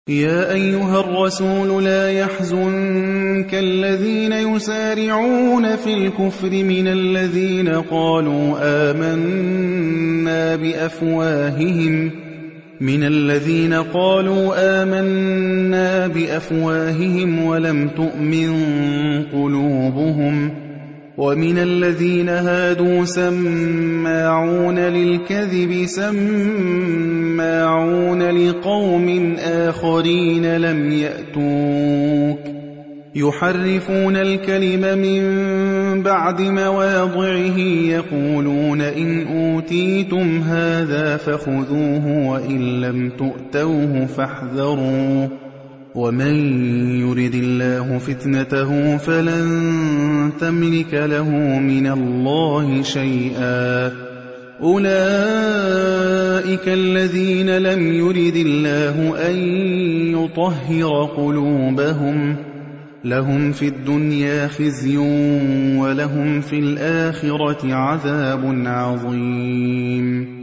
يا أيها الرسول لا يحزنك الذين يسارعون في الكفر من الذين قالوا آمنا بأفواههم ولم تؤمن قلوبهم ومن الذين هادوا سماعون للكذب سماعون لقوم آخرين لم يأتوك يحرفون الكلم من بعد مواضعه يقولون إن أوتيتم هذا فخذوه وإن لم تؤتوه فاحذروا ومن يرد الله فتنته فلن تملك له من الله شيئا أولئك الذين لم يرد الله أن يطهر قلوبهم لهم في الدنيا خزي ولهم في الآخرة عذاب عظيم